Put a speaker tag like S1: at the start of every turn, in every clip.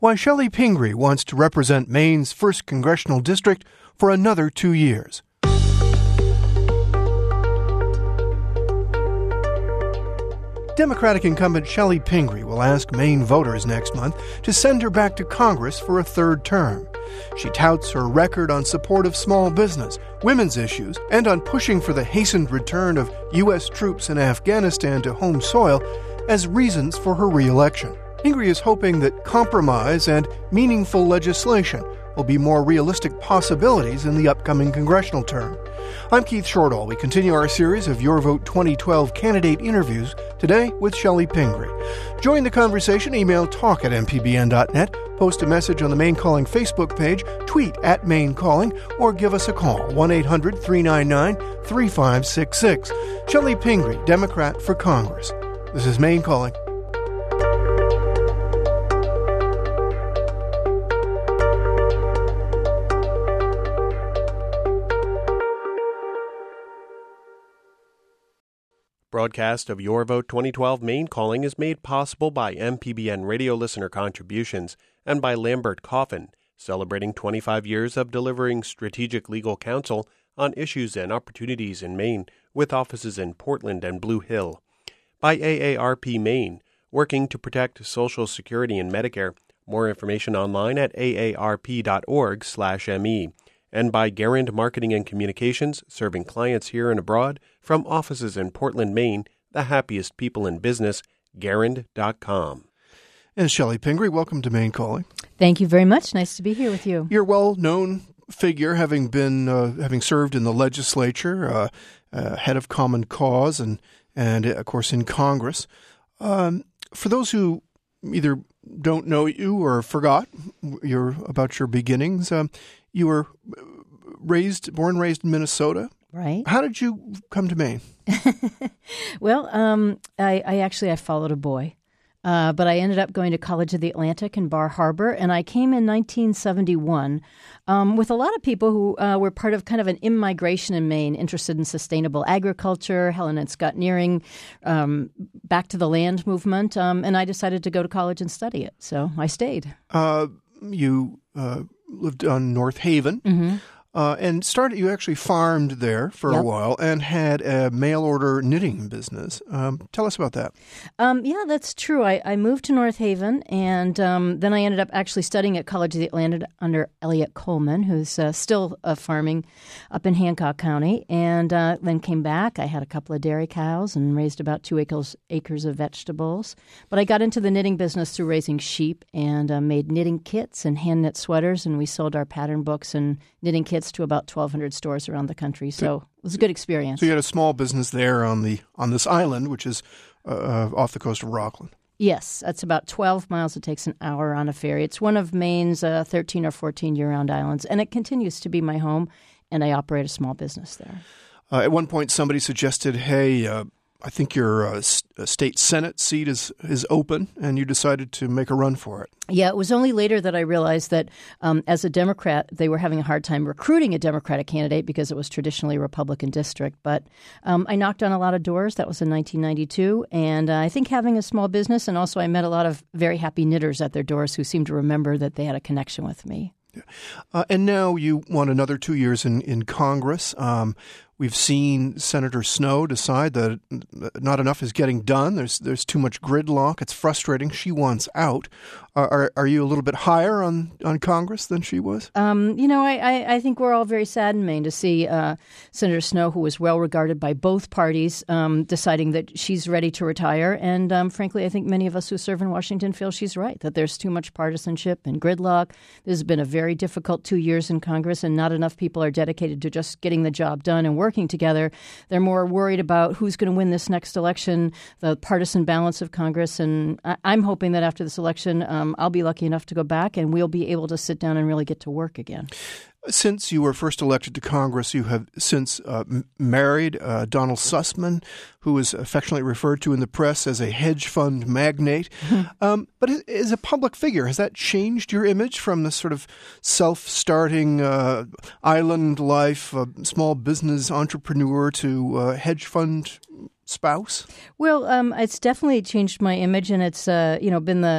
S1: Why Shelley Pingree wants to represent Maine's 1st Congressional District for another 2 years. Democratic incumbent Shelley Pingree will ask Maine voters next month to send her back to Congress for a 3rd term. She touts her record on support of small business, women's issues, and on pushing for the hastened return of U.S. troops in Afghanistan to home soil as reasons for her re-election. Pingree is hoping that compromise and meaningful legislation will be more realistic possibilities in the upcoming congressional term. I'm Keith Shortall. We continue our series of Your Vote 2012 candidate interviews today with Shelley Pingree. Join the conversation. Email talk@mpbn.net, post a message on the Maine Calling Facebook page, tweet at Maine Calling, or give us a call, 1-800-399-3566. Shelley Pingree, Democrat for Congress. This is Maine Calling.
S2: Broadcast of Your Vote 2012 Maine Calling is made possible by MPBN radio listener contributions and by Lambert Coffin, celebrating 25 years of delivering strategic legal counsel on issues and opportunities in Maine with offices in Portland and Blue Hill. By AARP Maine, working to protect Social Security and Medicare. More information online at aarp.org/me. And by Garand Marketing and Communications, serving clients here and abroad from offices in Portland, Maine, the happiest people in business, Garand.com.
S1: And Shelley Pingree, welcome to Maine Calling.
S3: Thank you very much. Nice to be here with you.
S1: You're a well-known figure, having served in the legislature, head of Common Cause, and of course in Congress. For those who either don't know you or forgot about your beginnings, you were born and raised in Minnesota.
S3: Right.
S1: How did you come to Maine?
S3: Well, I followed a boy, but I ended up going to College of the Atlantic in Bar Harbor, and I came in 1971 with a lot of people who were part of kind of an immigration in Maine, interested in sustainable agriculture, Helen and Scott Nearing, back to the land movement, and I decided to go to college and study it, so I stayed.
S1: You lived on North Haven, and you actually farmed there for a while and had a mail-order knitting business. Tell us about that.
S3: Yeah, that's true. I moved to North Haven, and then I ended up actually studying at College of the Atlantic under Elliott Coleman, who's still farming up in Hancock County, and then came back. I had a couple of dairy cows and raised about 2 acres of vegetables. But I got into the knitting business through raising sheep and made knitting kits and hand-knit sweaters, and we sold our pattern books and knitting kits to about 1,200 stores around the country. So it was a good experience.
S1: So you had a small business there on this island, which is off the coast of Rockland.
S3: Yes, that's about 12 miles. It takes an hour on a ferry. It's one of Maine's 13 or 14 year-round islands, and it continues to be my home, and I operate a small business there.
S1: At one point, somebody suggested, hey, I think your state Senate seat is open, and you decided to make a run for it.
S3: Yeah, it was only later that I realized that as a Democrat, they were having a hard time recruiting a Democratic candidate because it was traditionally a Republican district. But I knocked on a lot of doors. That was in 1992. And I think having a small business, and also I met a lot of very happy knitters at their doors who seemed to remember that they had a connection with me.
S1: And now you want another 2 years in Congress. We've seen Senator Snowe decide that not enough is getting done. There's too much gridlock. It's frustrating. She wants out. Are you a little bit higher on Congress than she was?
S3: I think we're all very sad in Maine to see Senator Snowe, who was well regarded by both parties, deciding that she's ready to retire. And frankly, I think many of us who serve in Washington feel she's right, that there's too much partisanship and gridlock. This has been a very difficult 2 years in Congress, and not enough people are dedicated to just getting the job done and working together. They're more worried about who's going to win this next election, the partisan balance of Congress. And I'm hoping that after this election, I'll be lucky enough to go back and we'll be able to sit down and really get to work again.
S1: Since you were first elected to Congress, you have since married Donald Sussman, who is affectionately referred to in the press as a hedge fund magnate. But as a public figure, has that changed your image from the sort of self-starting island life, small business entrepreneur to hedge fund spouse?
S3: Well, it's definitely changed my image, and it's been the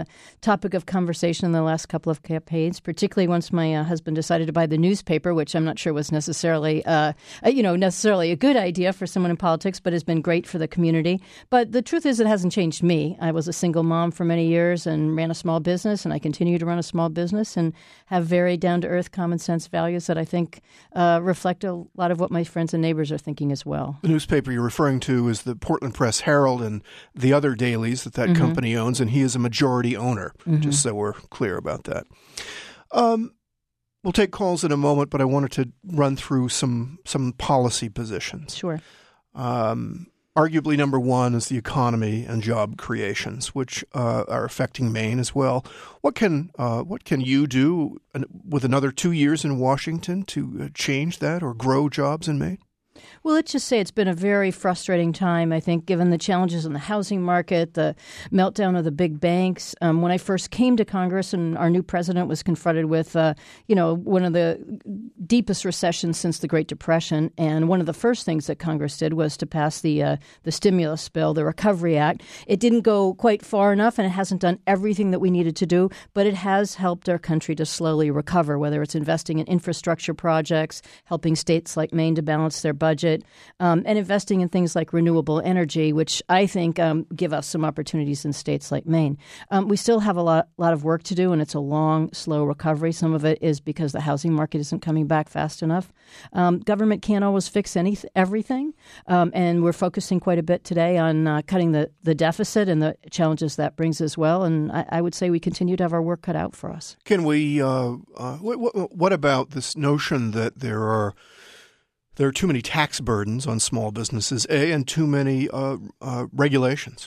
S3: topic of conversation in the last couple of campaigns, particularly once my husband decided to buy the newspaper, which I'm not sure was necessarily a good idea for someone in politics, but has been great for the community. But the truth is it hasn't changed me. I was a single mom for many years and ran a small business, and I continue to run a small business and have very down-to-earth, common-sense values that I think reflect a lot of what my friends and neighbors are thinking as well.
S1: The newspaper you're referring to is the Portland Press Herald and the other dailies that
S3: Mm-hmm.
S1: company owns, and he is a majority owner, just so we're clear about that. We'll take calls in a moment, but I wanted to run through some policy positions.
S3: Sure.
S1: Arguably, number one is the economy and job creations, which are affecting Maine as well. What can you do with another 2 years in Washington to change that or grow jobs in Maine?
S3: Well, let's just say it's been a very frustrating time, I think, given the challenges in the housing market, the meltdown of the big banks. When I first came to Congress and our new president was confronted with, one of the deepest recessions since the Great Depression. And one of the first things that Congress did was to pass the stimulus bill, the Recovery Act. It didn't go quite far enough, and it hasn't done everything that we needed to do, but it has helped our country to slowly recover, whether it's investing in infrastructure projects, helping states like Maine to balance their budget, and investing in things like renewable energy, which I think give us some opportunities in states like Maine. We still have a lot of work to do, and it's a long, slow recovery. Some of it is because the housing market isn't coming back fast enough. Government can't always fix everything, and we're focusing quite a bit today on cutting the deficit and the challenges that brings as well. And I would say we continue to have our work cut out for us.
S1: Can we? What about this notion that there are too many tax burdens on small businesses, and too many regulations?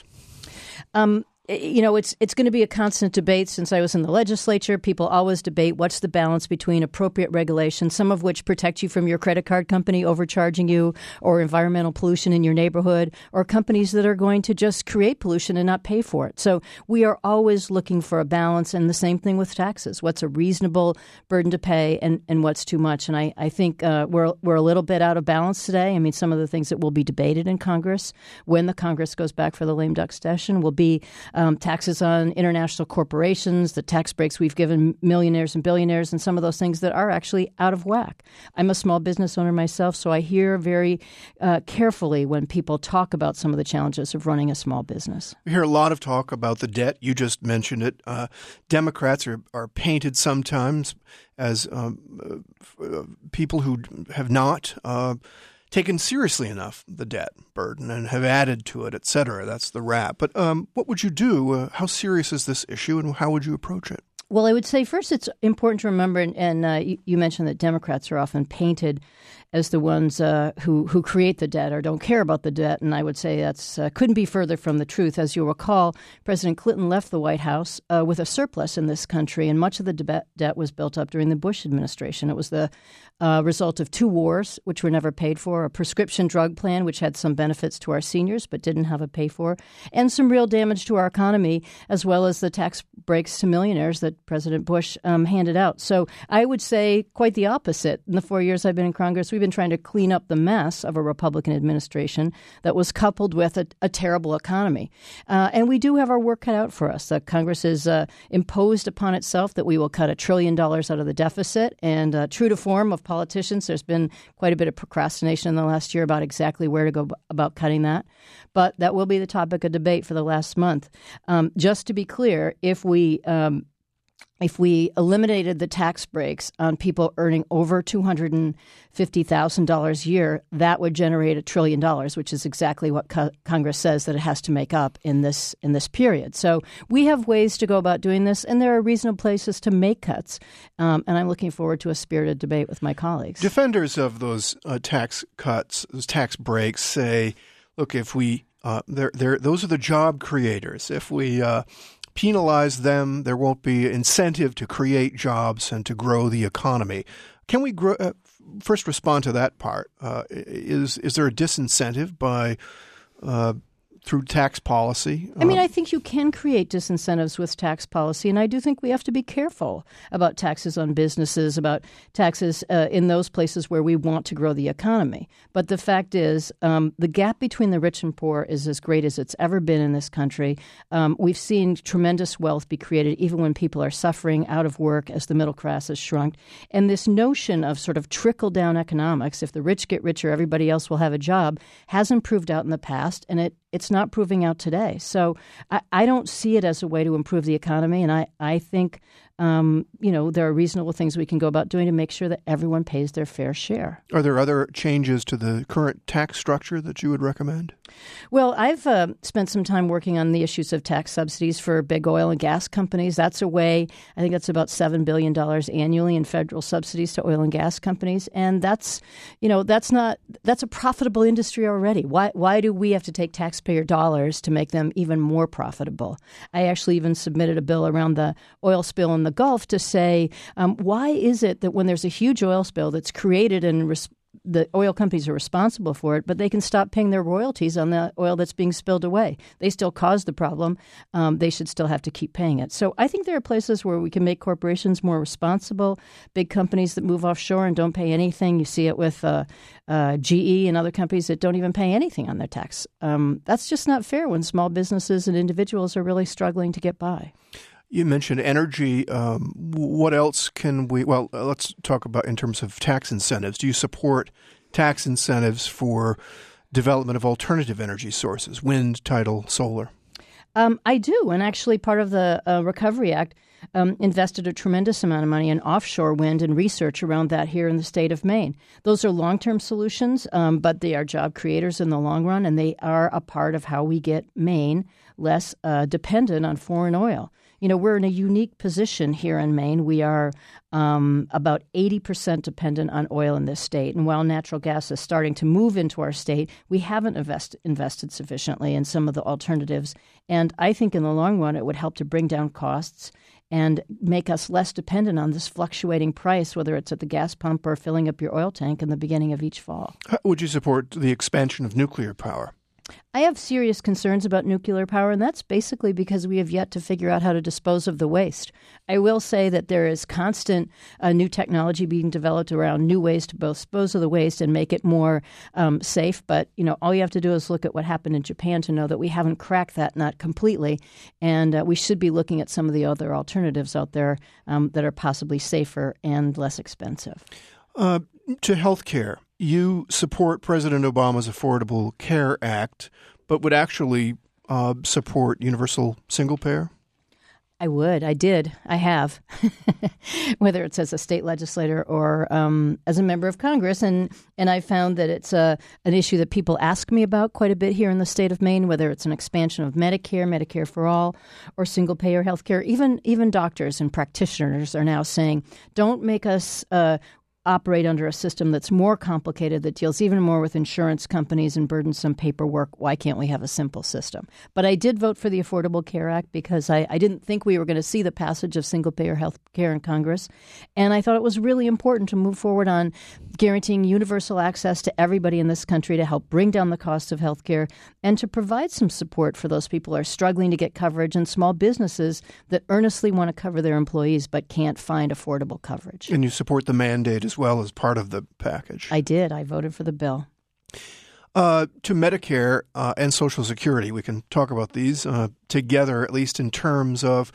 S3: It's going to be a constant debate. Since I was in the legislature, people always debate what's the balance between appropriate regulation, some of which protect you from your credit card company overcharging you, or environmental pollution in your neighborhood, or companies that are going to just create pollution and not pay for it. So we are always looking for a balance, and the same thing with taxes. What's a reasonable burden to pay and what's too much? And I think we're a little bit out of balance today. I mean, some of the things that will be debated in Congress when the Congress goes back for the lame duck session will be taxes on international corporations, the tax breaks we've given millionaires and billionaires, and some of those things that are actually out of whack. I'm a small business owner myself, so I hear very carefully when people talk about some of the challenges of running a small business.
S1: We hear a lot of talk about the debt. You just mentioned it. Democrats are painted sometimes as people who have not taken seriously enough the debt burden and have added to it, et cetera. That's the rap. But what would you do? How serious is this issue, and how would you approach it?
S3: Well, I would say first it's important to remember, and you mentioned that Democrats are often painted as the ones who create the debt or don't care about the debt, and I would say that's couldn't be further from the truth. As you'll recall, President Clinton left the White House with a surplus in this country, and much of the debt was built up during the Bush administration. It was the result of 2 wars, which were never paid for, a prescription drug plan, which had some benefits to our seniors but didn't have a pay for, and some real damage to our economy, as well as the tax breaks to millionaires that President Bush handed out. So I would say quite the opposite. In the 4 years I've been in Congress, we've been trying to clean up the mess of a Republican administration that was coupled with a terrible economy. And we do have our work cut out for us. Congress has imposed upon itself that we will cut $1 trillion out of the deficit. And true to form of politicians, there's been quite a bit of procrastination in the last year about exactly where to go about cutting that. But that will be the topic of debate for the last month. Just to be clear, if we eliminated the tax breaks on people earning over $250,000 a year, that would generate $1 trillion, which is exactly what Congress says that it has to make up in this period. So we have ways to go about doing this, and there are reasonable places to make cuts. And I'm looking forward to a spirited debate with my colleagues.
S1: Defenders of those tax cuts, those tax breaks, say, look, if we those are the job creators. If we penalize them, there won't be incentive to create jobs and to grow the economy. Can we first respond to that part? Is there a disincentive by through tax policy?
S3: I mean, I think you can create disincentives with tax policy, and I do think we have to be careful about taxes on businesses, about taxes in those places where we want to grow the economy. But the fact is, the gap between the rich and poor is as great as it's ever been in this country. We've seen tremendous wealth be created even when people are suffering out of work as the middle class has shrunk. And this notion of sort of trickle-down economics, if the rich get richer, everybody else will have a job, hasn't proved out in the past, and it's not proving out today. So I don't see it as a way to improve the economy, and I think there are reasonable things we can go about doing to make sure that everyone pays their fair share.
S1: Are there other changes to the current tax structure that you would recommend?
S3: Well, I've spent some time working on the issues of tax subsidies for big oil and gas companies. That's a way, I think that's about $7 billion annually in federal subsidies to oil and gas companies. And that's a profitable industry already. Why do we have to take taxpayer dollars to make them even more profitable? I actually even submitted a bill around the oil spill in the Gulf to say, why is it that when there's a huge oil spill that's created and the oil companies are responsible for it, but they can stop paying their royalties on the oil that's being spilled away? They still caused the problem. They should still have to keep paying it. So I think there are places where we can make corporations more responsible, big companies that move offshore and don't pay anything. You see it with GE and other companies that don't even pay anything on their tax. That's just not fair when small businesses and individuals are really struggling to get by.
S1: You mentioned energy. What else can we – well, let's talk about in terms of tax incentives. Do you support tax incentives for development of alternative energy sources, wind, tidal, solar?
S3: I do. And actually part of the Recovery Act invested a tremendous amount of money in offshore wind and research around that here in the state of Maine. Those are long-term solutions, but they are job creators in the long run, and they are a part of how we get Maine less dependent on foreign oil. You know, we're in a unique position here in Maine. We are about 80% dependent on oil in this state. And while natural gas is starting to move into our state, we haven't invested sufficiently in some of the alternatives. And I think in the long run, it would help to bring down costs and make us less dependent on this fluctuating price, whether it's at the gas pump or filling up your oil tank in the beginning of each fall.
S1: How would you support the expansion of nuclear power?
S3: I have serious concerns about nuclear power, and that's basically because we have yet to figure out how to dispose of the waste. I will say that there is constant new technology being developed around new ways to both dispose of the waste and make it more safe. But, all you have to do is look at what happened in Japan to know that we haven't cracked that nut completely. And we should be looking at some of the other alternatives out there that are possibly safer and less expensive.
S1: To health care. You support President Obama's Affordable Care Act, but would actually support universal single payer?
S3: I would. I did. I have, whether it's as a state legislator or as a member of Congress. And I found that it's an issue that people ask me about quite a bit here in the state of Maine, whether it's an expansion of Medicare, Medicare for all, or single-payer health care. Even doctors and practitioners are now saying, don't make us operate under a system that's more complicated, that deals even more with insurance companies and burdensome paperwork. Why can't we have a simple system? But I did vote for the Affordable Care Act because I didn't think we were going to see the passage of single-payer health care in Congress. And I thought it was really important to move forward on guaranteeing universal access to everybody in this country to help bring down the cost of health care and to provide some support for those people who are struggling to get coverage and small businesses that earnestly want to cover their employees but can't find affordable coverage.
S1: And you support the mandate as well as part of the package.
S3: I did. I voted for the bill.
S1: To Medicare and Social Security, we can talk about these together, at least in terms of,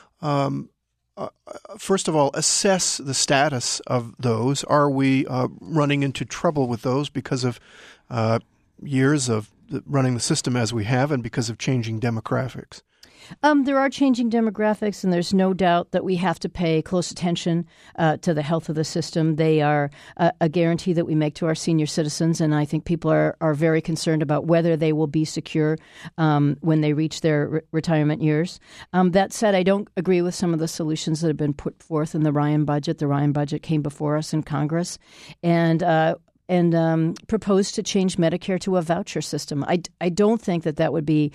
S1: first of all, assess the status of those. Are we running into trouble with those because of years of running the system as we have and because of changing demographics?
S3: There are changing demographics, and there's no doubt that we have to pay close attention to the health of the system. They are a guarantee that we make to our senior citizens, and I think people are very concerned about whether they will be secure when they reach their retirement years. That said, I don't agree with some of the solutions that have been put forth in the Ryan budget. The Ryan budget came before us in Congress, and proposed to change Medicare to a voucher system. I don't think that would be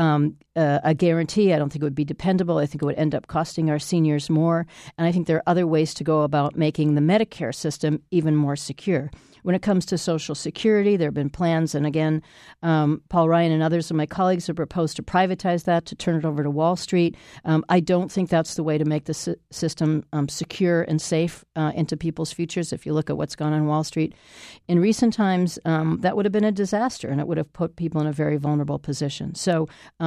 S3: a guarantee. I don't think it would be dependable. I think it would end up costing our seniors more. And I think there are other ways to go about making the Medicare system even more secure. When it comes to Social Security, there have been plans, and again, Paul Ryan and others of my colleagues have proposed to privatize that, to turn it over to Wall Street. I don't think that's the way to make the system secure and safe into people's futures. If you look at what's gone on Wall Street in recent times, that would have been a disaster, and it would have put people in a very vulnerable position. So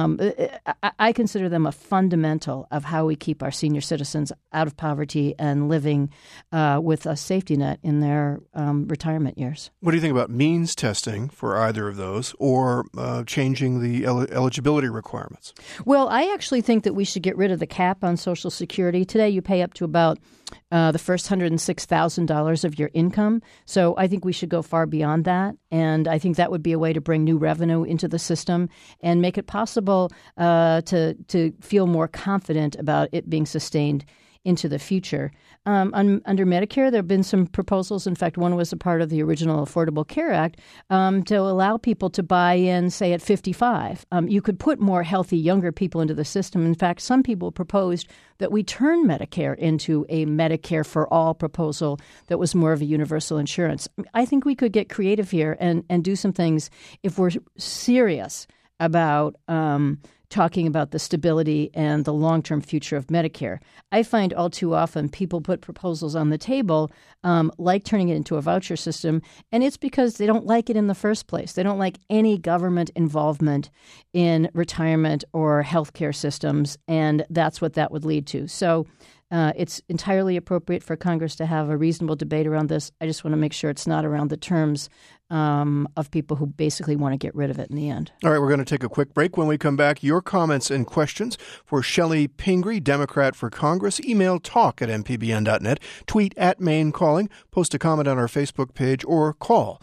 S3: I consider them a fundamental of how we keep our senior citizens out of poverty and living with a safety net in their retirement years.
S1: What do you think about means testing for either of those, or changing the eligibility requirements?
S3: Well, I actually think that we should get rid of the cap on Social Security. Today, you pay up to about the first $106,000 of your income. So I think we should go far beyond that. And I think that would be a way to bring new revenue into the system and make it possible to feel more confident about it being sustained into the future. Under Medicare, there have been some proposals. In fact, one was a part of the original Affordable Care Act to allow people to buy in, say, at 55. You could put more healthy, younger people into the system. In fact, some people proposed that we turn Medicare into a Medicare for all proposal that was more of a universal insurance. I think we could get creative here and do some things if we're serious about talking about the stability and the long-term future of Medicare. I find all too often people put proposals on the table like turning it into a voucher system, and it's because they don't like it in the first place. They don't like any government involvement in retirement or healthcare systems, and that's what that would lead to. So it's entirely appropriate for Congress to have a reasonable debate around this. I just want to make sure it's not around the terms of people who basically want to get rid of it in the end.
S1: All right, we're going to take a quick break. When we come back, your comments and questions for Shelley Pingree, Democrat for Congress. Email talk@mpbn.net, tweet @MaineCalling, post a comment on our Facebook page, or call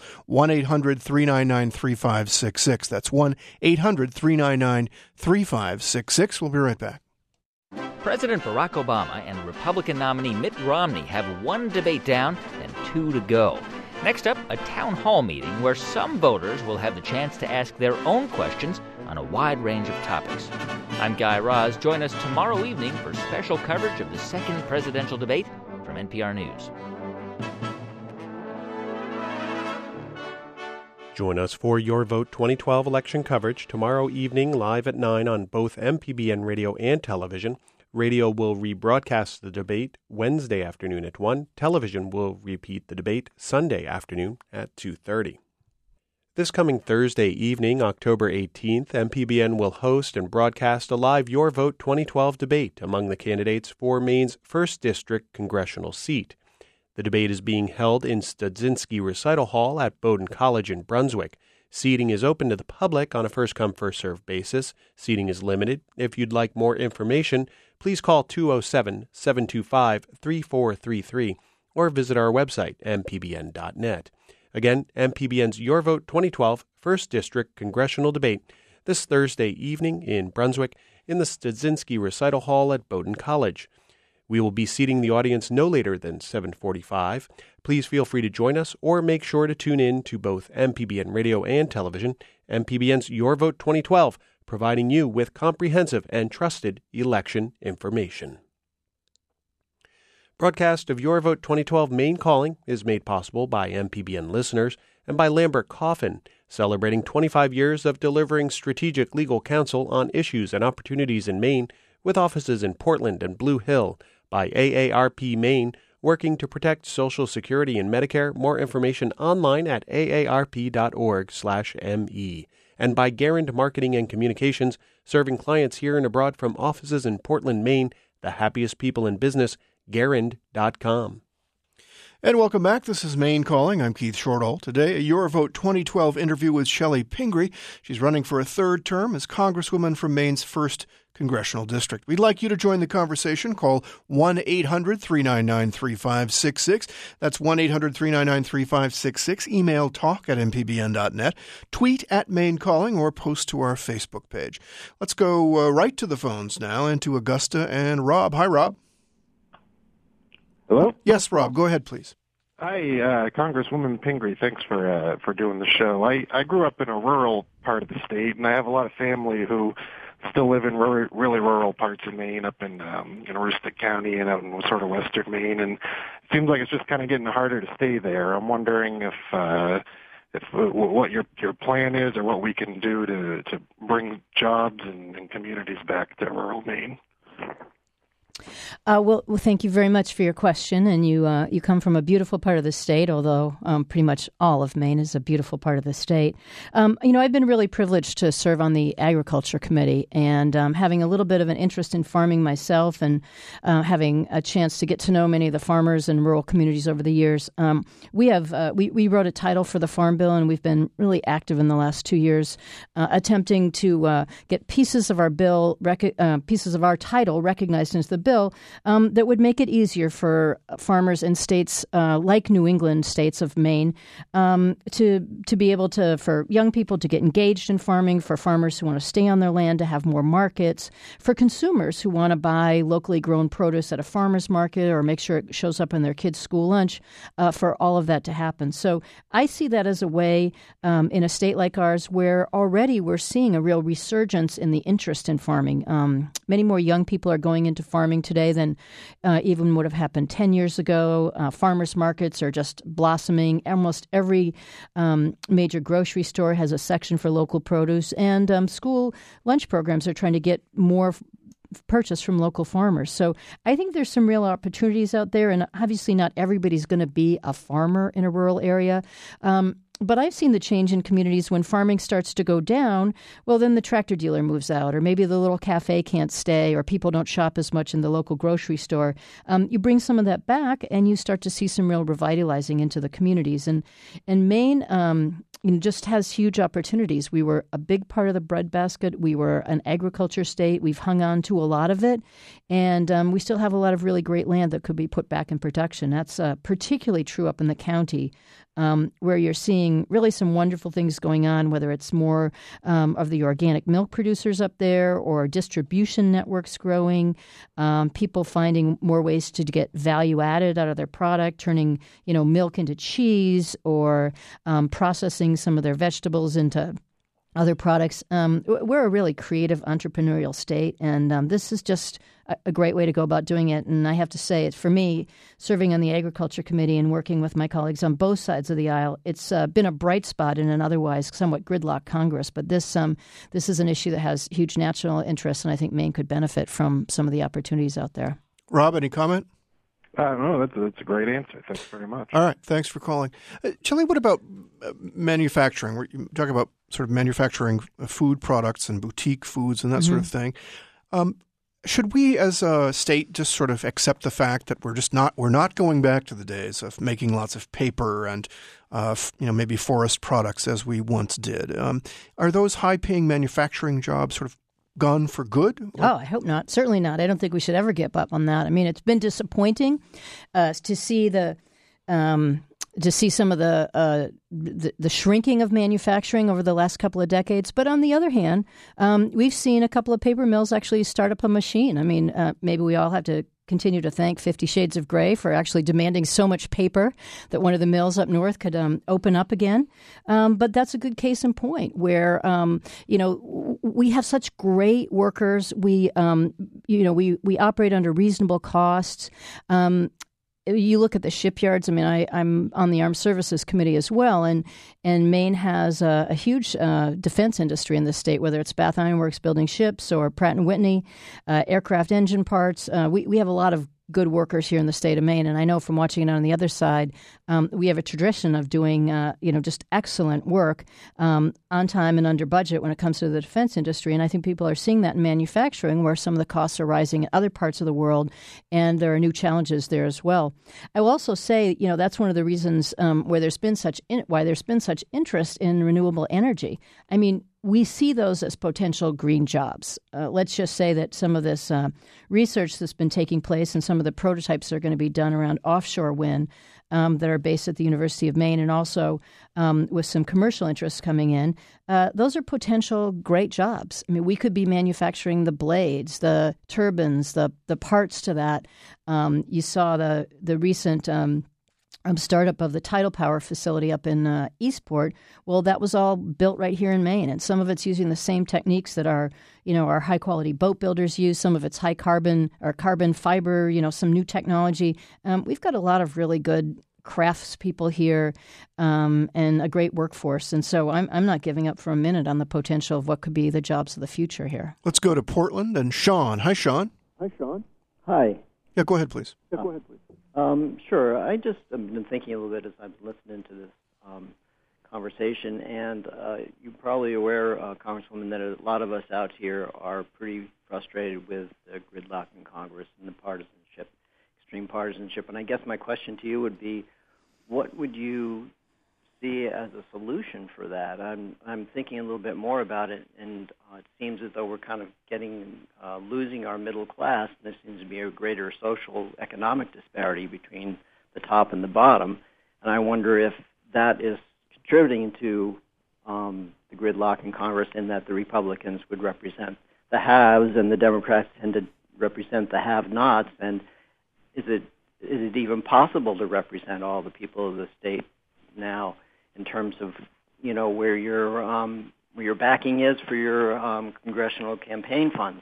S1: 1-800-399-3566. That's 1-800-399-3566. We'll be right back.
S4: President Barack Obama and Republican nominee Mitt Romney have one debate down and two to go. Next up, a town hall meeting where some voters will have the chance to ask their own questions on a wide range of topics. I'm Guy Raz. Join us tomorrow evening for special coverage of the second presidential debate from NPR News.
S2: Join us for Your Vote 2012 election coverage tomorrow evening live at 9 on both MPBN radio and television. Radio will rebroadcast the debate Wednesday afternoon at 1. Television will repeat the debate Sunday afternoon at 2:30. This coming Thursday evening, October 18th, MPBN will host and broadcast a live Your Vote 2012 debate among the candidates for Maine's 1st District congressional seat. The debate is being held in Studzinski Recital Hall at Bowdoin College in Brunswick. Seating is open to the public on a first-come, first-served basis. Seating is limited. If you'd like more information, please call 207-725-3433 or visit our website, mpbn.net. Again, MPBN's Your Vote 2012 1st District Congressional Debate this Thursday evening in Brunswick in the Studzinski Recital Hall at Bowdoin College. We will be seating the audience no later than 7:45. Please feel free to join us or make sure to tune in to both MPBN radio and television. MPBN's Your Vote 2012, providing you with comprehensive and trusted election information. Broadcast of Your Vote 2012 Maine Calling is made possible by MPBN listeners and by Lambert Coffin, celebrating 25 years of delivering strategic legal counsel on issues and opportunities in Maine, with offices in Portland and Blue Hill, by AARP Maine, working to protect Social Security and Medicare. More information online at aarp.org/me. And by Garand Marketing and Communications, serving clients here and abroad from offices in Portland, Maine, the happiest people in business, Garand.com.
S1: And welcome back. This is Maine Calling. I'm Keith Shortall. Today, a Your Vote 2012 interview with Shelley Pingree. She's running for a third term as Congresswoman from Maine's 1st Congressional District. We'd like you to join the conversation. Call 1-800-399-3566. That's 1-800-399-3566. Email talk@mpbn.net. Tweet @MaineCalling or post to our Facebook page. Let's go right to the phones now and to Augusta and Rob. Hi, Rob.
S5: Hello?
S1: Yes, Rob. Go ahead, please.
S5: Hi, Congresswoman Pingree. Thanks for doing the show. I grew up in a rural part of the state, and I have a lot of family who still live in really rural parts of Maine, up in Aroostook County and out in sort of western Maine, and it seems like it's just kind of getting harder to stay there. I'm wondering if what your plan is, or what we can do to bring jobs and communities back to rural Maine.
S3: Well, thank you very much for your question. And you come from a beautiful part of the state, although pretty much all of Maine is a beautiful part of the state. I've been really privileged to serve on the Agriculture Committee, and having a little bit of an interest in farming myself, and having a chance to get to know many of the farmers in rural communities over the years. We wrote a title for the Farm Bill, and we've been really active in the last 2 years, attempting to get pieces of our bill, pieces of our title recognized as the bill that would make it easier for farmers in states like New England states of Maine to be able to, for young people to get engaged in farming, for farmers who want to stay on their land to have more markets, for consumers who want to buy locally grown produce at a farmer's market or make sure it shows up in their kids' school lunch, for all of that to happen. So I see that as a way in a state like ours where already we're seeing a real resurgence in the interest in farming. Many more young people are going into farming today than even would have happened 10 years ago. Farmers markets are just blossoming. Almost every major grocery store has a section for local produce, and school lunch programs are trying to get more purchase from local farmers. So I think there's some real opportunities out there, and obviously not everybody's going to be a farmer in a rural area. But I've seen the change in communities when farming starts to go down. Well, then the tractor dealer moves out, or maybe the little cafe can't stay, or people don't shop as much in the local grocery store. You bring some of that back, and you start to see some real revitalizing into the communities. And Maine just has huge opportunities. We were a big part of the breadbasket. We were an agriculture state. We've hung on to a lot of it, and we still have a lot of really great land that could be put back in production. That's particularly true up in the county, where you're seeing really some wonderful things going on, whether it's more of the organic milk producers up there, or distribution networks growing, people finding more ways to get value added out of their product, turning milk into cheese, or processing some of their vegetables into other products. We're a really creative entrepreneurial state, and this is just a great way to go about doing it. And I have to say, for me, serving on the Agriculture Committee and working with my colleagues on both sides of the aisle, it's been a bright spot in an otherwise somewhat gridlocked Congress. But this is an issue that has huge national interest, and I think Maine could benefit from some of the opportunities out there.
S1: Rob, any comment?
S5: No, that's a great answer. Thanks very much.
S1: All right. Thanks for calling. Shelley, what about manufacturing? We're talking about sort of manufacturing food products and boutique foods and that sort of thing. Should we as a state just sort of accept the fact that we're not going back to the days of making lots of paper and maybe forest products as we once did? Are those high-paying manufacturing jobs sort of gone for good?
S3: Oh, I hope not. Certainly not. I don't think we should ever give up on that. I mean, it's been disappointing to see some of the shrinking of manufacturing over the last couple of decades. But on the other hand, we've seen a couple of paper mills actually start up a machine. I mean, maybe we all have to continue to thank 50 Shades of Grey for actually demanding so much paper that one of the mills up north could open up again. But that's a good case in point where, we have such great workers. We operate under reasonable costs. You look at the shipyards. I mean, I'm on the Armed Services Committee as well, and Maine has a huge defense industry in the state, whether it's Bath Iron Works building ships or Pratt & Whitney, aircraft engine parts. We have a lot of good workers here in the state of Maine, and I know from watching it on the other side, we have a tradition of doing, just excellent work on time and under budget when it comes to the defense industry. And I think people are seeing that in manufacturing, where some of the costs are rising in other parts of the world, and there are new challenges there as well. I will also say, that's one of the reasons why there's been such interest in renewable energy. I mean, we see those as potential green jobs. Let's just say that some of this research that's been taking place and some of the prototypes that are going to be done around offshore wind that are based at the University of Maine, and also with some commercial interests coming in, those are potential great jobs. I mean, we could be manufacturing the blades, the turbines, the parts to that. You saw the recent startup of the tidal power facility up in Eastport. Well, that was all built right here in Maine, and some of it's using the same techniques that our high quality boat builders use. Some of it's high carbon or carbon fiber. Some new technology. We've got a lot of really good craftspeople here and a great workforce, and so I'm not giving up for a minute on the potential of what could be the jobs of the future here.
S1: Let's go to Portland and Sean. Hi, Sean.
S6: Hi, Sean. Hi.
S1: Yeah, go ahead, please.
S6: Sure. I just have been thinking a little bit as I've listened to this conversation, and you're probably aware, Congresswoman, that a lot of us out here are pretty frustrated with the gridlock in Congress and the partisanship, extreme partisanship. And I guess my question to you would be, what would you see as a solution for that? I'm thinking a little bit more about it, and it seems as though we're kind of losing our middle class. There seems to be a greater social economic disparity between the top and the bottom, and I wonder if that is contributing to the gridlock in Congress, in that the Republicans would represent the haves and the Democrats tend to represent the have-nots. And is it even possible to represent all the people of the state now, in terms of where your backing is for your congressional campaign funds?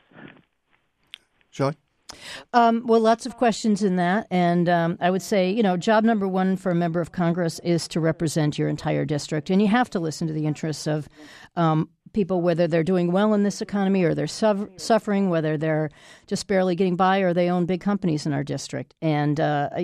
S1: Shelley?
S3: Well, lots of questions in that. And I would say, job number one for a member of Congress is to represent your entire district. And you have to listen to the interests of people, whether they're doing well in this economy or they're suffering, whether they're just barely getting by or they own big companies in our district. And,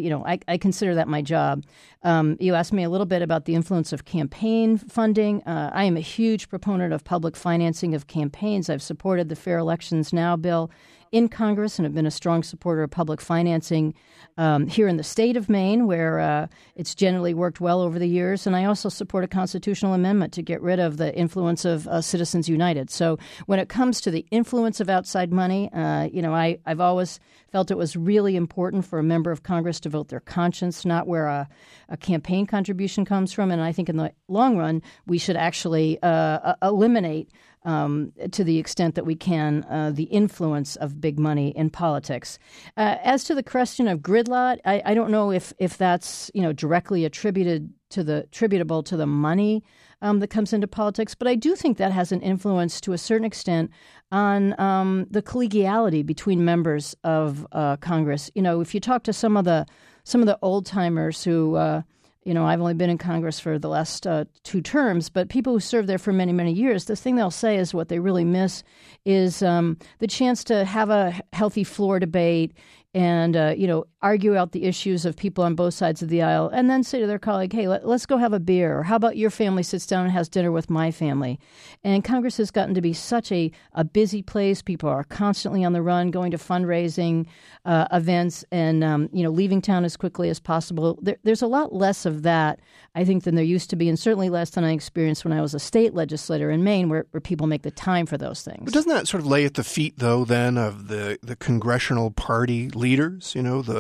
S3: I consider that my job. You asked me a little bit about the influence of campaign funding. I am a huge proponent of public financing of campaigns. I've supported the Fair Elections Now bill in Congress and have been a strong supporter of public financing here in the state of Maine, where it's generally worked well over the years. And I also support a constitutional amendment to get rid of the influence of Citizens United. So when it comes to the influence of outside money, I've always felt it was really important for a member of Congress to vote their conscience, not where a campaign contribution comes from. And I think in the long run, we should actually eliminate to the extent that we can, the influence of big money in politics. As to the question of gridlock, I don't know if that's directly attributable to the money that comes into politics, but I do think that has an influence to a certain extent on the collegiality between members of Congress. If you talk to some of the old timers who I've only been in Congress for the last 2 terms, but people who served there for many, many years, the thing they'll say is what they really miss is the chance to have a healthy floor debate and, argue out the issues of people on both sides of the aisle, and then say to their colleague, hey, let's go have a beer. Or how about your family sits down and has dinner with my family? And Congress has gotten to be such a busy place. People are constantly on the run, going to fundraising events and, leaving town as quickly as possible. There's a lot less of that, I think, than there used to be, and certainly less than I experienced when I was a state legislator in Maine, where people make the time for those things.
S1: But doesn't that sort of lay at the feet, though, then, of the congressional party leaders?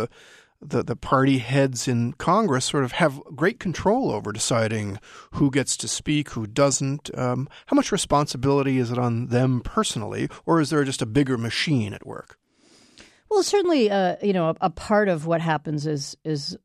S1: The party heads in Congress sort of have great control over deciding who gets to speak, who doesn't. How much responsibility is it on them personally, or is there just a bigger machine at work?
S3: Well, certainly, a part of what happens is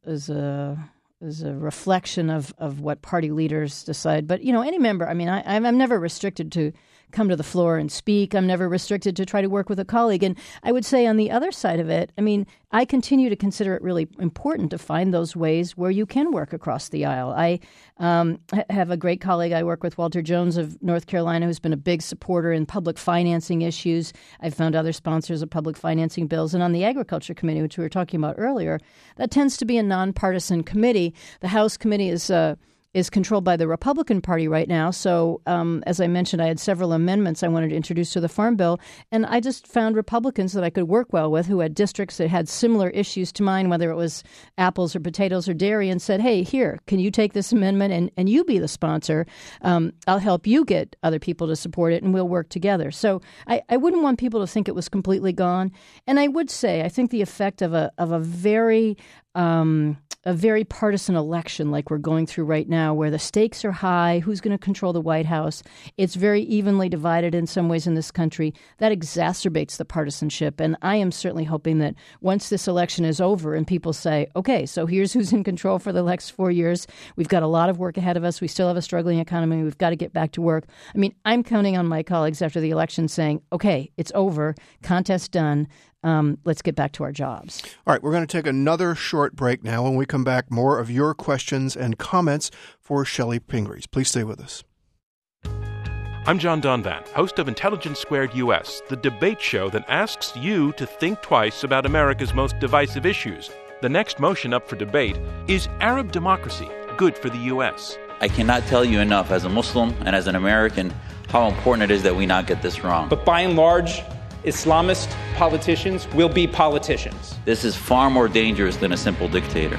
S3: a reflection of what party leaders decide. But, any member, I'm never restricted to come to the floor and speak. I'm never restricted to try to work with a colleague. And I would say on the other side of it, I continue to consider it really important to find those ways where you can work across the aisle. I have a great colleague I work with, Walter Jones of North Carolina, who's been a big supporter in public financing issues. I've found other sponsors of public financing bills. And on the Agriculture Committee, which we were talking about earlier, that tends to be a nonpartisan committee. The House Committee is controlled by the Republican Party right now. So, as I mentioned, I had several amendments I wanted to introduce to the Farm Bill, and I just found Republicans that I could work well with who had districts that had similar issues to mine, whether it was apples or potatoes or dairy, and said, hey, here, can you take this amendment and you be the sponsor? I'll help you get other people to support it, and we'll work together. So I wouldn't want people to think it was completely gone. And I would say I think the effect of a very a very partisan election like we're going through right now, where the stakes are high, who's going to control the White House, it's very evenly divided in some ways in this country. That exacerbates the partisanship. And I am certainly hoping that once this election is over and people say, okay, so here's who's in control for the next 4 years. We've got a lot of work ahead of us. We still have a struggling economy. We've got to get back to work. I mean, I'm counting on my colleagues after the election saying, okay, it's over, contest done. Let's get back to our jobs.
S1: All right, we're going to take another short break now. When we come back, more of your questions and comments for Shelley Pingree. Please stay with us.
S7: I'm John Donvan, host of Intelligence Squared US, the debate show that asks you to think twice about America's most divisive issues. The next motion up for debate is Arab democracy good for the U.S.?
S8: I cannot tell you enough as a Muslim and as an American how important it is that we not get this wrong.
S9: But by and large, Islamist politicians will be politicians.
S8: This is far more dangerous than a simple dictator.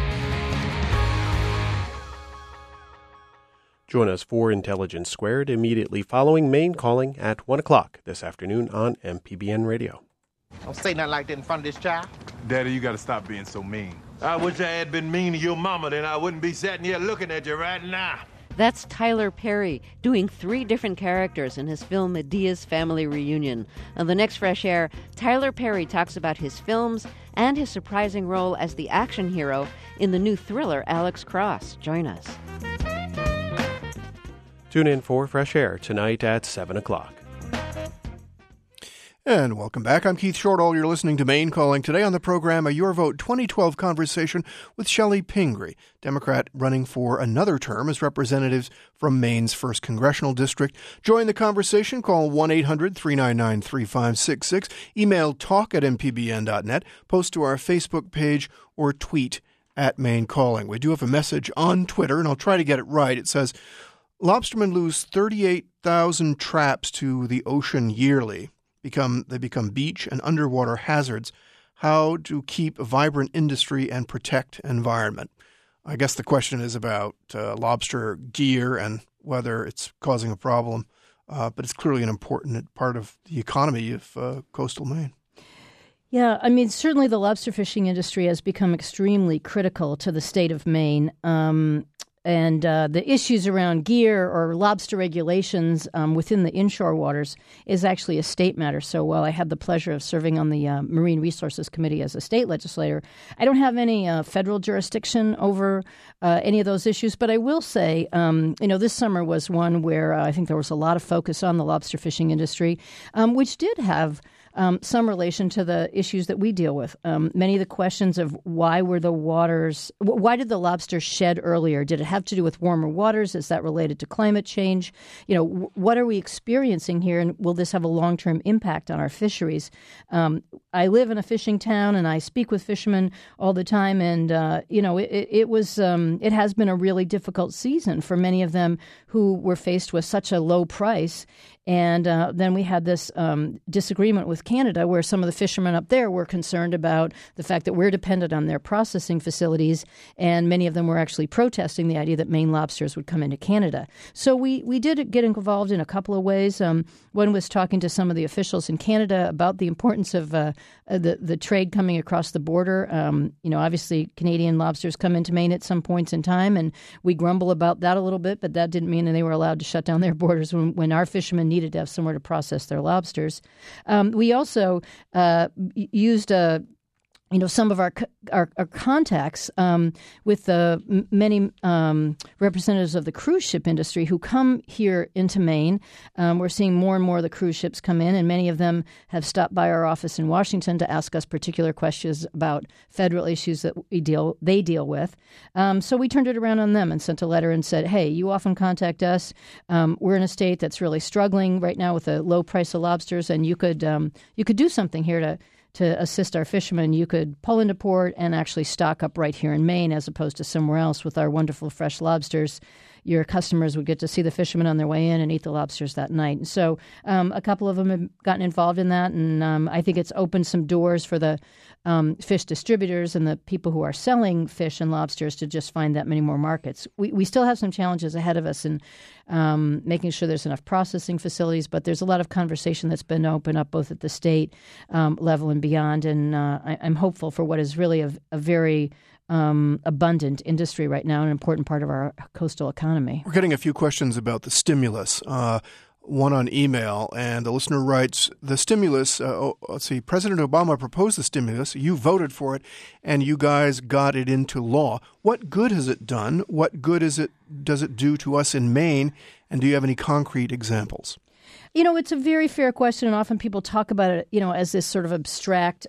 S2: Join us for Intelligence Squared immediately following Maine Calling at 1 o'clock this afternoon on MPBN Radio.
S10: Don't say nothing like that in front of this child.
S11: Daddy, you got to stop being so mean.
S10: I wish I had been mean to your mama, then I wouldn't be sitting here looking at you right now.
S12: That's Tyler Perry doing 3 different characters in his film Medea's Family Reunion. On the next Fresh Air, Tyler Perry talks about his films and his surprising role as the action hero in the new thriller Alex Cross. Join us.
S2: Tune in for Fresh Air tonight at 7 o'clock.
S1: And welcome back. I'm Keith Shortall. You're listening to Maine Calling. Today on the program, a Your Vote 2012 conversation with Shelley Pingree, Democrat running for another term as representatives from Maine's 1st Congressional District. Join the conversation. Call 1-800-399-3566. Email talk@mpbn.net. Post to our Facebook page or tweet at Maine Calling. We do have a message on Twitter, and I'll try to get it right. It says, lobstermen lose 38,000 traps to the ocean yearly. They become beach and underwater hazards. How to keep a vibrant industry and protect environment? I guess the question is about lobster gear and whether it's causing a problem, but it's clearly an important part of the economy of coastal Maine.
S3: Yeah, I mean, certainly the lobster fishing industry has become extremely critical to the state of Maine. And the issues around gear or lobster regulations within the inshore waters is actually a state matter. So while I had the pleasure of serving on the Marine Resources Committee as a state legislator, I don't have any federal jurisdiction over any of those issues. But I will say, this summer was one where I think there was a lot of focus on the lobster fishing industry, which did have some relation to the issues that we deal with. Many of the questions of why did the lobsters shed earlier? Did it have to do with warmer waters? Is that related to climate change? What are we experiencing here, and will this have a long-term impact on our fisheries? I live in a fishing town, and I speak with fishermen all the time, and it has been a really difficult season for many of them who were faced with such a low price. And then we had this disagreement with Canada where some of the fishermen up there were concerned about the fact that we're dependent on their processing facilities, and many of them were actually protesting the idea that Maine lobsters would come into Canada. So we did get involved in a couple of ways. One was talking to some of the officials in Canada about the importance of the trade coming across the border. Obviously Canadian lobsters come into Maine at some points in time, and we grumble about that a little bit, but that didn't mean that they were allowed to shut down their borders when our fishermen needed to have somewhere to process their lobsters. We also used some of our contacts with the many representatives of the cruise ship industry who come here into Maine. We're seeing more and more of the cruise ships come in, and many of them have stopped by our office in Washington to ask us particular questions about federal issues that they deal with. So we turned it around on them and sent a letter and said, hey, you often contact us. We're in a state that's really struggling right now with the low price of lobsters, and you could do something here to assist our fishermen. You could pull into port and actually stock up right here in Maine as opposed to somewhere else with our wonderful fresh lobsters. Your customers would get to see the fishermen on their way in and eat the lobsters that night. And so a couple of them have gotten involved in that, and I think it's opened some doors for the fish distributors and the people who are selling fish and lobsters to just find that many more markets. We still have some challenges ahead of us in making sure there's enough processing facilities, but there's a lot of conversation that's been opened up both at the state level and beyond, and I'm hopeful for what is really a very abundant industry right now, an important part of our coastal economy.
S1: We're getting a few questions about the stimulus. One on email, and the listener writes, the stimulus, President Obama proposed the stimulus, you voted for it, and you guys got it into law. What good has it done? What good does it do to us in Maine? And do you have any concrete examples?
S3: It's a very fair question, and often people talk about it, as this sort of abstract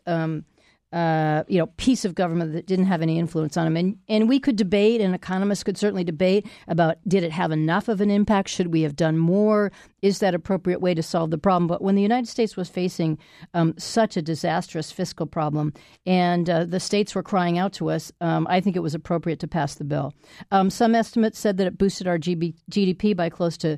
S3: piece of government that didn't have any influence on them. And we could debate, and economists could certainly debate about, did it have enough of an impact? Should we have done more? Is that appropriate way to solve the problem? But when the United States was facing such a disastrous fiscal problem and the states were crying out to us, I think it was appropriate to pass the bill. Some estimates said that it boosted our GDP by close to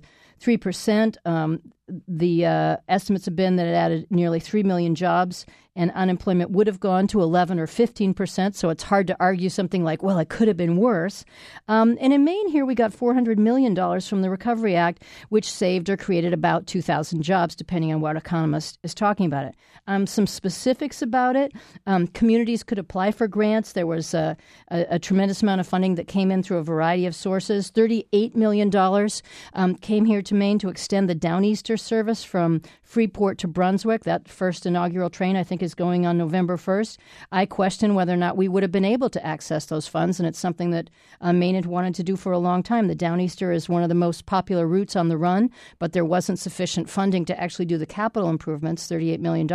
S3: 3%. The estimates have been that it added nearly 3 million jobs, and unemployment would have gone to 11 or 15%. So it's hard to argue something like, well, it could have been worse. And in Maine here, we got $400 million from the Recovery Act, which saved or created about 2,000 jobs, depending on what economist is talking about it. Some specifics about it. Communities could apply for grants. There was a tremendous amount of funding that came in through a variety of sources. $38 million came here to Maine to extend the Downeaster service from Freeport to Brunswick. That first inaugural train, I think, is going on November 1st. I question whether or not we would have been able to access those funds, and it's something that Maine had wanted to do for a long time. The Downeaster is one of the most popular routes on the run, but there wasn't sufficient funding to actually do the capital improvements, $38 million,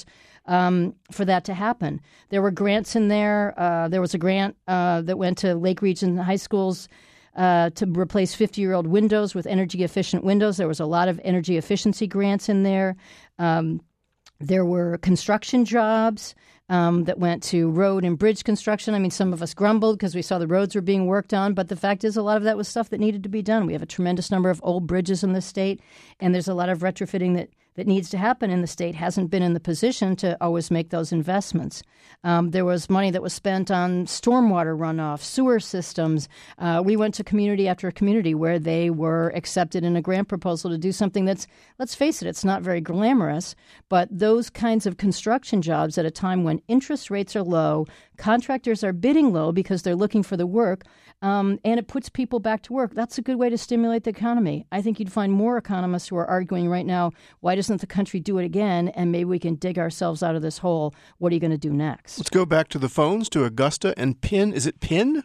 S3: for that to happen. There were grants in there. There was a grant that went to Lake Region high schools to replace 50-year-old windows with energy-efficient windows. There was a lot of energy efficiency grants in there. There were construction jobs that went to road and bridge construction. I mean, some of us grumbled because we saw the roads were being worked on, but the fact is a lot of that was stuff that needed to be done. We have a tremendous number of old bridges in the state, and there's a lot of retrofitting that needs to happen in the state, hasn't been in the position to always make those investments. There was money that was spent on stormwater runoff, sewer systems. We went to community after community where they were accepted in a grant proposal to do something that's, let's face it, it's not very glamorous, but those kinds of construction jobs at a time when interest rates are low, contractors are bidding low because they're looking for the work, and it puts people back to work. That's a good way to stimulate the economy. I think you'd find more economists who are arguing right now, why doesn't the country do it again, and maybe we can dig ourselves out of this hole. What are you going to do next?
S1: Let's go back to the phones to Augusta and Pin. Is it Pin?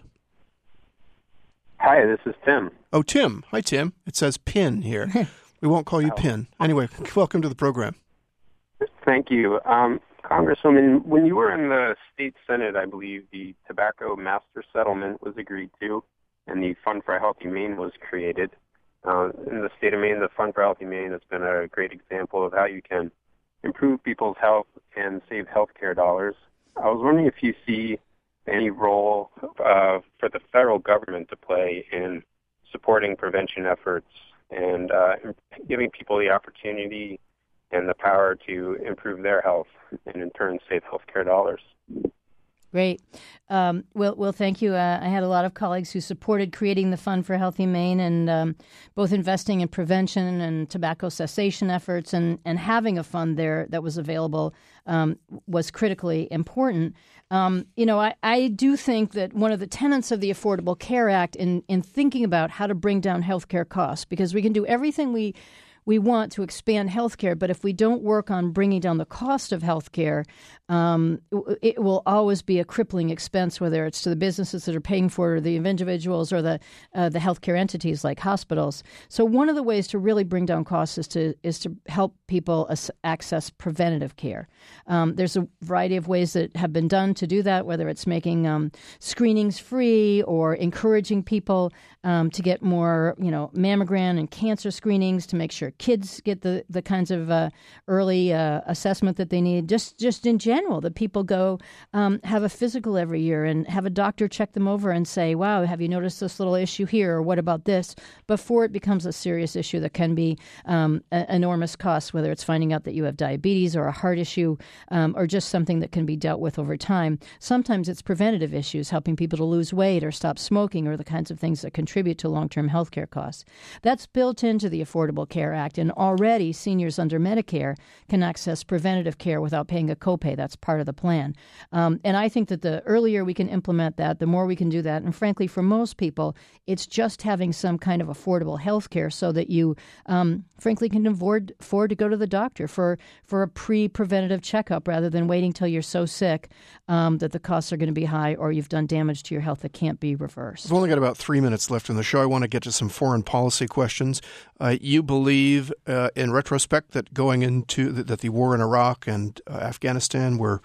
S13: Hi, this is Tim.
S1: Oh, Tim. Hi, Tim. It says Pin here. We won't call you Pin. Anyway, welcome to the program.
S13: Thank you. Congresswoman, when you were in the state Senate, I believe the Tobacco Master Settlement was agreed to, and the Fund for a Healthy Maine was created. In the state of Maine, the Fund for a Healthy Maine has been a great example of how you can improve people's health and save healthcare dollars. I was wondering if you see any role for the federal government to play in supporting prevention efforts and giving people the opportunity and the power to improve their health and in turn save healthcare dollars.
S3: Great. Well, thank you. I had a lot of colleagues who supported creating the Fund for Healthy Maine and both investing in prevention and tobacco cessation efforts and having a fund there that was available was critically important. I do think that one of the tenets of the Affordable Care Act in thinking about how to bring down healthcare costs, because we can do everything we want to expand healthcare, but if we don't work on bringing down the cost of healthcare, it will always be a crippling expense, whether it's to the businesses that are paying for it or the individuals or the healthcare entities like hospitals. So one of the ways to really bring down costs is to help people access preventative care. There's a variety of ways that have been done to do that, whether it's making screenings free or encouraging people to get more, mammogram and cancer screenings to make sure kids get the kinds of early assessment that they need. Just in general, that people go have a physical every year and have a doctor check them over and say, wow, have you noticed this little issue here, or what about this, before it becomes a serious issue that can be enormous costs, whether it's finding out that you have diabetes or a heart issue or just something that can be dealt with over time. Sometimes it's preventative issues, helping people to lose weight or stop smoking, or the kinds of things that contribute to long-term health care costs. That's built into the Affordable Care Act, and already seniors under Medicare can access preventative care without paying a copay. That's part of the plan. And I think that the earlier we can implement that, the more we can do that. And frankly, for most people, it's just having some kind of affordable health care so that you, frankly, can afford to go to the doctor for a pre-preventative checkup rather than waiting till you're so sick that the costs are going to be high or you've done damage to your health that can't be reversed.
S1: We've only got about 3 minutes left in the show. I want to get to some foreign policy questions. You believe, in retrospect, that going into that the war in Iraq and Afghanistan were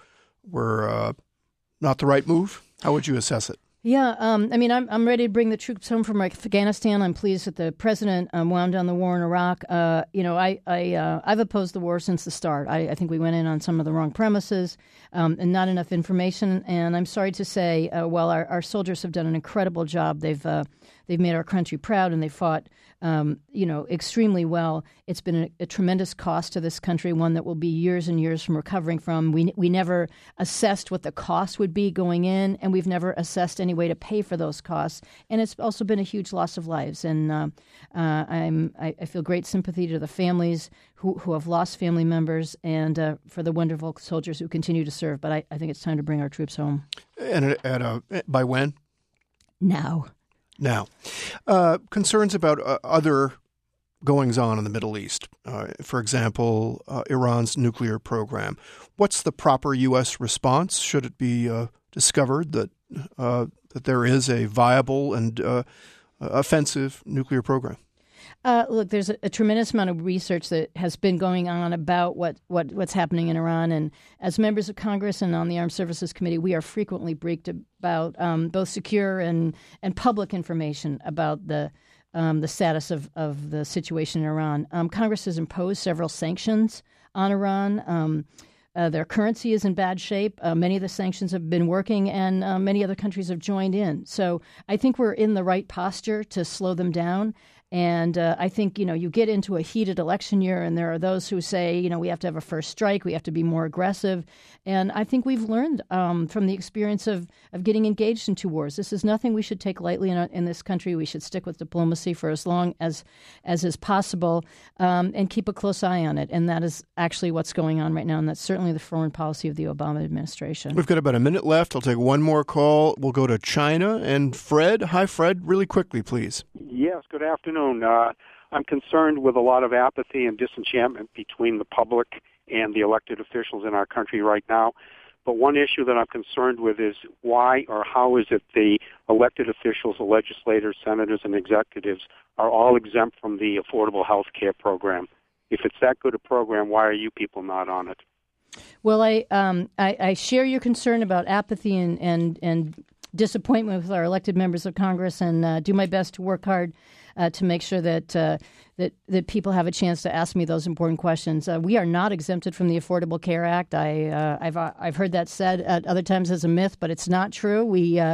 S1: not the right move? How would you assess it?
S3: Yeah, I'm ready to bring the troops home from Afghanistan. I'm pleased that the president wound down the war in Iraq. I've opposed the war since the start. I think we went in on some of the wrong premises and not enough information. And I'm sorry to say, while our soldiers have done an incredible job, they've made our country proud and they fought, extremely well. It's been a tremendous cost to this country, one that will be years and years from recovering from. We never assessed what the cost would be going in, and we've never assessed any way to pay for those costs. And it's also been a huge loss of lives. And I feel great sympathy to the families who have lost family members and for the wonderful soldiers who continue to serve. But I think it's time to bring our troops home.
S1: And by when?
S3: Now.
S1: Concerns about other goings-on in the Middle East, for example, Iran's nuclear program. What's the proper U.S. response? Should it be discovered that there is a viable and offensive nuclear program?
S3: Look, there's a tremendous amount of research that has been going on about what's happening in Iran. And as members of Congress and on the Armed Services Committee, we are frequently briefed about both secure and public information about the status of the situation in Iran. Congress has imposed several sanctions on Iran. Their currency is in bad shape. Many of the sanctions have been working, and many other countries have joined in. So I think we're in the right posture to slow them down. And I think, you get into a heated election year and there are those who say, we have to have a first strike. We have to be more aggressive. And I think we've learned from the experience of getting engaged in two wars. This is nothing we should take lightly in this country. We should stick with diplomacy for as long as is possible and keep a close eye on it. And that is actually what's going on right now. And that's certainly the foreign policy of the Obama administration.
S1: We've got about a minute left. I'll take one more call. We'll go to China. And Fred. Hi, Fred. Really quickly, please.
S14: Yes, good afternoon. I'm concerned with a lot of apathy and disenchantment between the public and the elected officials in our country right now. But one issue that I'm concerned with is why or how is it the elected officials, the legislators, senators, and executives are all exempt from the Affordable Health Care program? If it's that good a program, why are you people not on it?
S3: Well, I share your concern about apathy and disappointment with our elected members of Congress, and do my best to work hard to make sure that people have a chance to ask me those important questions. We are not exempted from the Affordable Care Act. I've heard that said at other times as a myth, but it's not true.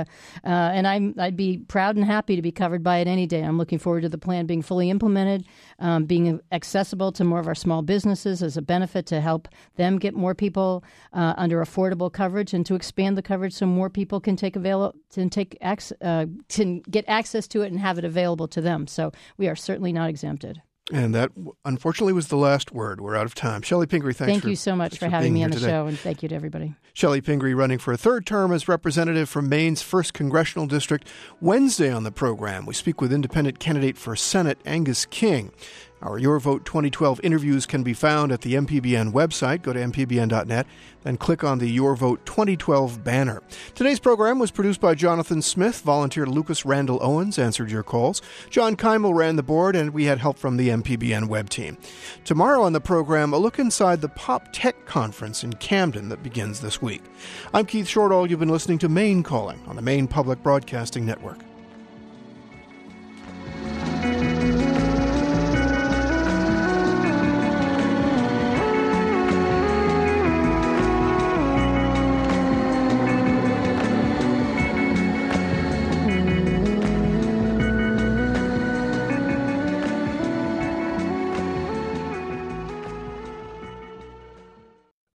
S3: And I'd be proud and happy to be covered by it any day. I'm looking forward to the plan being fully implemented, being accessible to more of our small businesses as a benefit to help them get more people under affordable coverage and to expand the coverage so more people can get access to it and have it available to them. So we are certainly not exempted.
S1: And that, unfortunately, was the last word. We're out of time. Shelley Pingree,
S3: thank you so much for having me on the show, and thank you to everybody.
S1: Shelley Pingree running for a third term as representative from Maine's 1st Congressional District. Wednesday on the program, we speak with independent candidate for Senate, Angus King. Our Your Vote 2012 interviews can be found at the MPBN website. Go to mpbn.net, then click on the Your Vote 2012 banner. Today's program was produced by Jonathan Smith. Volunteer Lucas Randall Owens answered your calls. John Keimel ran the board, and we had help from the MPBN web team. Tomorrow on the program, a look inside the Pop Tech Conference in Camden that begins this week. I'm Keith Shortall. You've been listening to Maine Calling on the Maine Public Broadcasting Network.